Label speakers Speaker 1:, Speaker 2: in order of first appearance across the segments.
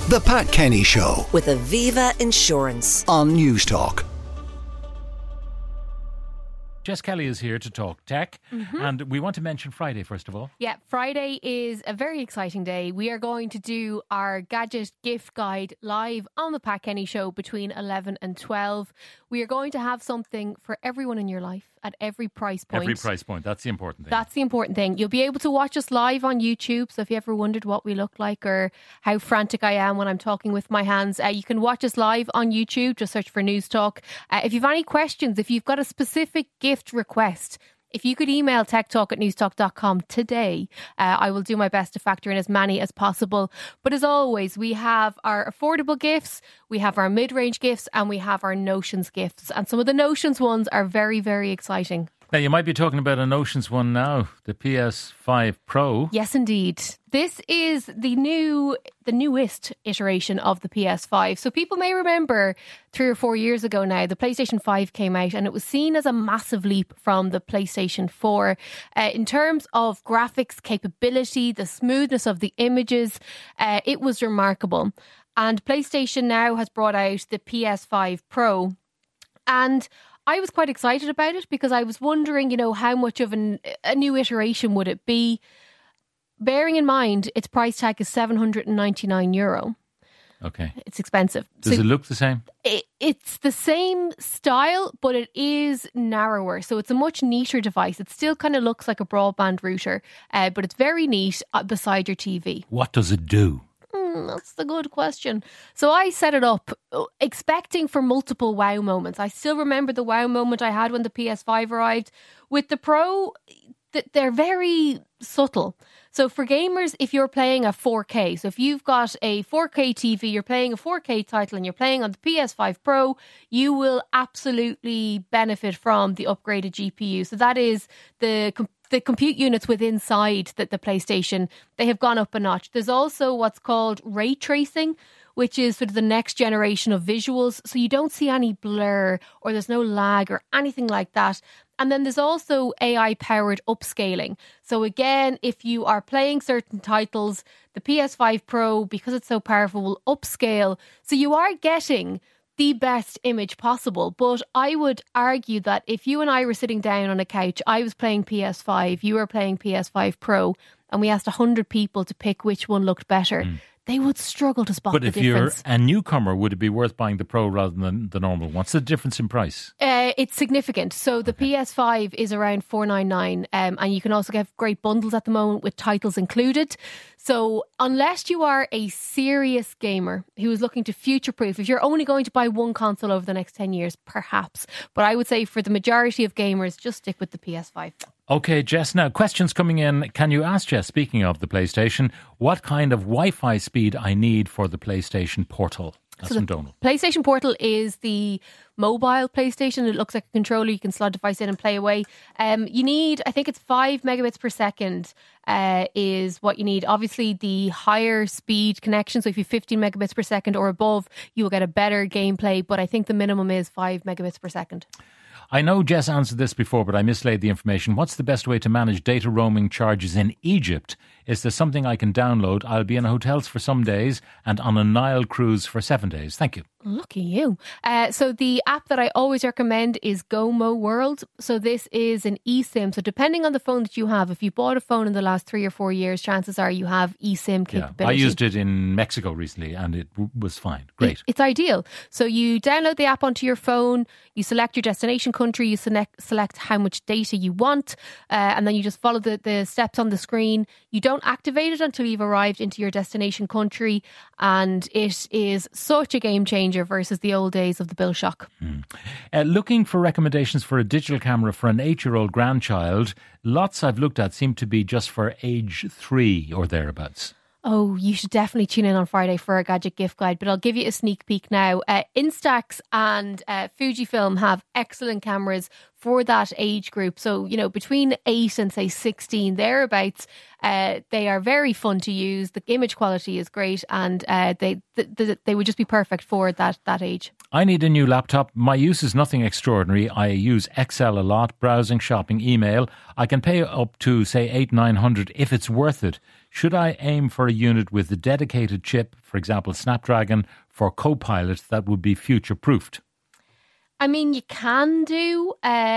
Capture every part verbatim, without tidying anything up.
Speaker 1: The Pat Kenny Show
Speaker 2: with Aviva Insurance
Speaker 1: on Newstalk.
Speaker 3: Jess Kelly is here to talk tech,
Speaker 4: mm-hmm.
Speaker 3: and we want to mention Friday first of all.
Speaker 4: Yeah, Friday is a very exciting day. We are going to do our gadget gift guide live on the Pat Kenny Show between eleven and twelve. We are going to have something for everyone in your life at every price point.
Speaker 3: Every price point, that's the important thing.
Speaker 4: That's the important thing. You'll be able to watch us live on YouTube, so if you ever wondered what we look like or how frantic I am when I'm talking with my hands, uh, you can watch us live on YouTube. Just search for Newstalk. Uh, if you've any questions, if you've got a specific gift request, if you could email techtalk at newstalk dot com today, uh, I will do my best to factor in as many as possible. But as always, we have our affordable gifts, we have our mid-range gifts, and we have our Notions gifts. And some of the Notions ones are very, very exciting.
Speaker 3: Now, you might be talking about a Notions one now, the P S five Pro.
Speaker 4: Yes, indeed. This is the new, the newest iteration of the P S five. So people may remember three or four years ago now, the PlayStation five came out and it was seen as a massive leap from the PlayStation four. Uh, in terms of graphics capability, the smoothness of the images, uh, it was remarkable. And PlayStation now has brought out the P S five Pro. And I was quite excited about it because I was wondering, you know, how much of an, a new iteration would it be? Bearing in mind, its price tag is seven hundred ninety-nine euro.
Speaker 3: Okay.
Speaker 4: It's expensive.
Speaker 3: Does
Speaker 4: so
Speaker 3: it look the same?
Speaker 4: It, it's the same style, but it is narrower. So it's a much neater device. It still kind of looks like a broadband router, uh, but it's very neat beside your T V.
Speaker 3: What does it do?
Speaker 4: That's the good question. So I set it up expecting for multiple wow moments. I still remember the wow moment I had when the P S five arrived. With the Pro, they're very subtle. So for gamers, if you're playing a four K, so if you've got a four K T V, you're playing a four K title and you're playing on the P S five Pro, you will absolutely benefit from the upgraded G P U. So that is the the compute units within inside the, the PlayStation, they have gone up a notch. There's also what's called ray tracing, which is sort of the next generation of visuals. So you don't see any blur or there's no lag or anything like that. And then there's also A I-powered upscaling. So again, if you are playing certain titles, the P S five Pro, because it's so powerful, will upscale. So you are getting the best image possible. But I would argue that if you and I were sitting down on a couch, I was playing P S five, you were playing P S five Pro, and we asked one hundred people to pick which one looked better, mm. they would struggle to spot
Speaker 3: but
Speaker 4: the
Speaker 3: difference. But
Speaker 4: difference.
Speaker 3: if you're a newcomer, would it be worth buying the Pro rather than the normal one? What's the difference in price?
Speaker 4: Uh, it's significant. So the okay. P S five is around four ninety-nine, um, and you can also get great bundles at the moment with titles included. So unless you are a serious gamer who is looking to future-proof, if you're only going to buy one console over the next ten years, perhaps. But I would say for the majority of gamers, just stick with the P S five.
Speaker 3: Okay, Jess, now questions coming in. Can you ask Jess, speaking of the PlayStation, what kind of Wi-Fi speed I need for the PlayStation Portal? That's
Speaker 4: so
Speaker 3: from
Speaker 4: the
Speaker 3: Donald.
Speaker 4: PlayStation Portal is the mobile PlayStation. It looks like a controller. You can slot a device in and play away. Um, you need, I think it's five megabits per second uh, is what you need. Obviously, the higher speed connection, so if you have fifteen megabits per second or above, you will get a better gameplay. But I think the minimum is five megabits per second.
Speaker 3: I know Jess answered this before, but I mislaid the information. What's the best way to manage data roaming charges in Egypt? Is there something I can download? I'll be in hotels for some days and on a Nile cruise for seven days. Thank you.
Speaker 4: Lucky you. Uh, so the app that I always recommend is GoMo World. So this is an eSIM. So depending on the phone that you have, if you bought a phone in the last three or four years, chances are you have eSIM capability.
Speaker 3: Yeah, I used it in Mexico recently and it w- was fine. Great.
Speaker 4: It, it's ideal. So you download the app onto your phone, you select your destination country, you select, select how much data you want, uh, and then you just follow the, the steps on the screen. You don't activate it until you've arrived into your destination country, and it is such a game changer versus the old days of the bill shock.
Speaker 3: Mm. Uh, looking for recommendations for a digital camera for an eight-year-old grandchild. Lots I've looked at seem to be just for age three or thereabouts.
Speaker 4: Oh, you should definitely tune in on Friday for our gadget gift guide, but I'll give you a sneak peek now. Uh, Instax and uh, Fujifilm have excellent cameras for that age group. So, you know, between eight and say sixteen, thereabouts, uh, they are very fun to use. The image quality is great, and uh, they th- th- they would just be perfect for that, that age.
Speaker 3: I need a new laptop. My use is nothing extraordinary. I use Excel a lot, browsing, shopping, email. I can pay up to, say, eight, nine hundred if it's worth it. Should I aim for a unit with a dedicated chip, for example, Snapdragon, for Copilot that would be future-proofed?
Speaker 4: I mean, you can do.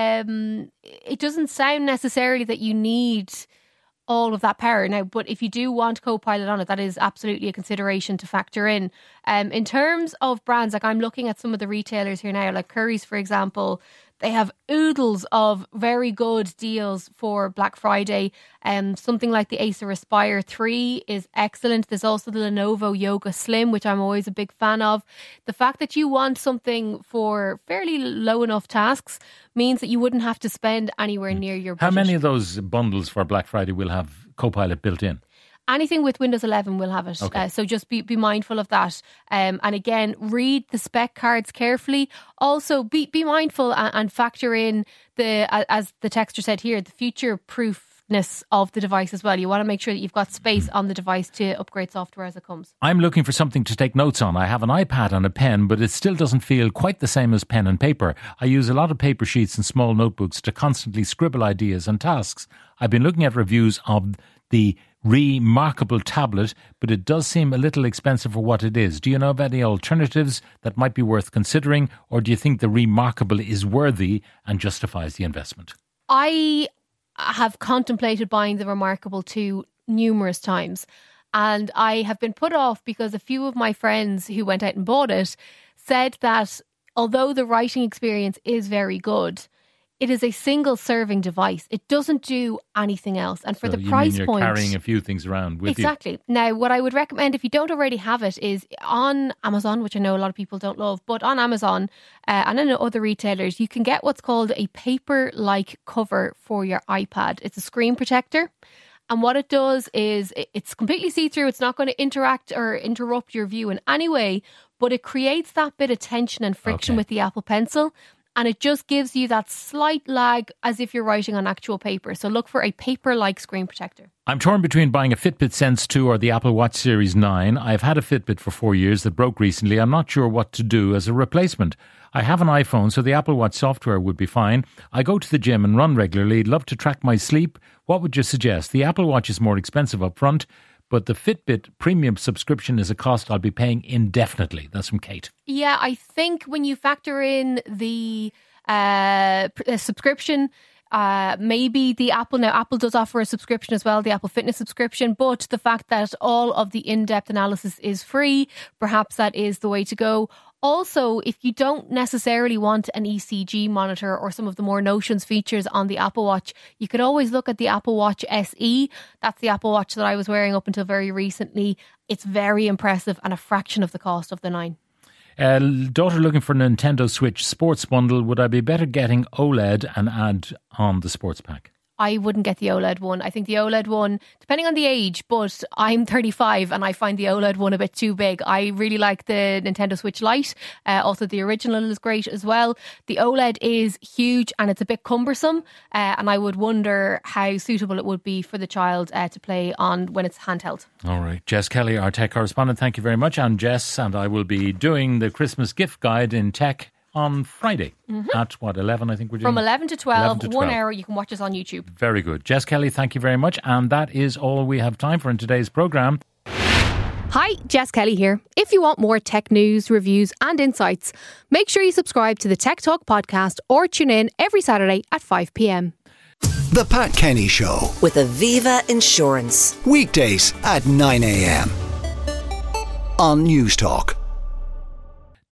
Speaker 4: Um, it doesn't sound necessarily that you need all of that power now, but if you do want Copilot on it, that is absolutely a consideration to factor in. Um, in terms of brands, like I'm looking at some of the retailers here now, like Currys, for example, they have oodles of very good deals for Black Friday. Um, something like the Acer Aspire three is excellent. There's also the Lenovo Yoga Slim, which I'm always a big fan of. The fact that you want something for fairly low enough tasks means that you wouldn't have to spend anywhere near your budget.
Speaker 3: How many of those bundles for Black Friday will have Copilot built in?
Speaker 4: Anything with Windows eleven will have it.
Speaker 3: Okay.
Speaker 4: Uh, so just be, be mindful of that. Um, and again, read the spec cards carefully. Also, be, be mindful and, and factor in, the as the texter said here, the future-proofness of the device as well. You want to make sure that you've got space on the device to upgrade software as it comes.
Speaker 3: I'm looking for something to take notes on. I have an iPad and a pen, but it still doesn't feel quite the same as pen and paper. I use a lot of paper sheets and small notebooks to constantly scribble ideas and tasks. I've been looking at reviews of the Remarkable tablet, but it does seem a little expensive for what it is. Do you know of any alternatives that might be worth considering, or do you think the Remarkable is worthy and justifies the investment?
Speaker 4: I have contemplated buying the Remarkable two numerous times, and I have been put off because a few of my friends who went out and bought it said that although the writing experience is very good, it is a single serving device. It doesn't do anything else. And for
Speaker 3: so
Speaker 4: the
Speaker 3: you
Speaker 4: price
Speaker 3: mean you're
Speaker 4: point,
Speaker 3: carrying a few things around with
Speaker 4: exactly.
Speaker 3: you.
Speaker 4: Exactly. Now, what I would recommend if you don't already have it is on Amazon, which I know a lot of people don't love, but on Amazon uh, and in other retailers, you can get what's called a paper-like cover for your iPad. It's a screen protector. And what it does is it's completely see-through. It's not going to interact or interrupt your view in any way, but it creates that bit of tension and friction
Speaker 3: Okay.
Speaker 4: with the Apple Pencil. And it just gives you that slight lag as if you're writing on actual paper. So look for a paper-like screen protector.
Speaker 3: I'm torn between buying a Fitbit Sense two or the Apple Watch Series nine. I've had a Fitbit for four years that broke recently. I'm not sure what to do as a replacement. I have an iPhone, so the Apple Watch software would be fine. I go to the gym and run regularly. Love to track my sleep. What would you suggest? The Apple Watch is more expensive up front, but the Fitbit premium subscription is a cost I'll be paying indefinitely. That's from Kate.
Speaker 4: Yeah, I think when you factor in the uh, pr- uh, subscription, uh, maybe the Apple, now Apple does offer a subscription as well, the Apple Fitness subscription, but the fact that all of the in-depth analysis is free, perhaps that is the way to go. Also, if you don't necessarily want an E C G monitor or some of the more Notions features on the Apple Watch, you could always look at the Apple Watch S E. That's the Apple Watch that I was wearing up until very recently. It's very impressive and a fraction of the cost of the nine.
Speaker 3: Uh, daughter looking for a Nintendo Switch sports bundle. Would I be better getting OLED and add on the sports pack?
Speaker 4: I wouldn't get the OLED one. I think the OLED one, depending on the age, but I'm thirty-five and I find the OLED one a bit too big. I really like the Nintendo Switch Lite. Uh, also, the original is great as well. The OLED is huge and it's a bit cumbersome. Uh, and I would wonder how suitable it would be for the child uh, to play on when it's handheld.
Speaker 3: All right. Jess Kelly, our tech correspondent, thank you very much. I'm Jess and I will be doing the Christmas gift guide in tech on Friday mm-hmm. at what, eleven I think we're doing?
Speaker 4: From eleven to twelve,
Speaker 3: eleven to twelve.
Speaker 4: One hour, you can watch us on YouTube.
Speaker 3: Very good. Jess Kelly, thank you very much. And that is all we have time for in today's programme.
Speaker 4: Hi, Jess Kelly here. If you want more tech news, reviews and insights, make sure you subscribe to the Tech Talk podcast or tune in every Saturday at five p.m.
Speaker 1: The Pat Kenny Show.
Speaker 2: With Aviva Insurance.
Speaker 1: Weekdays at nine a.m. on News Talk.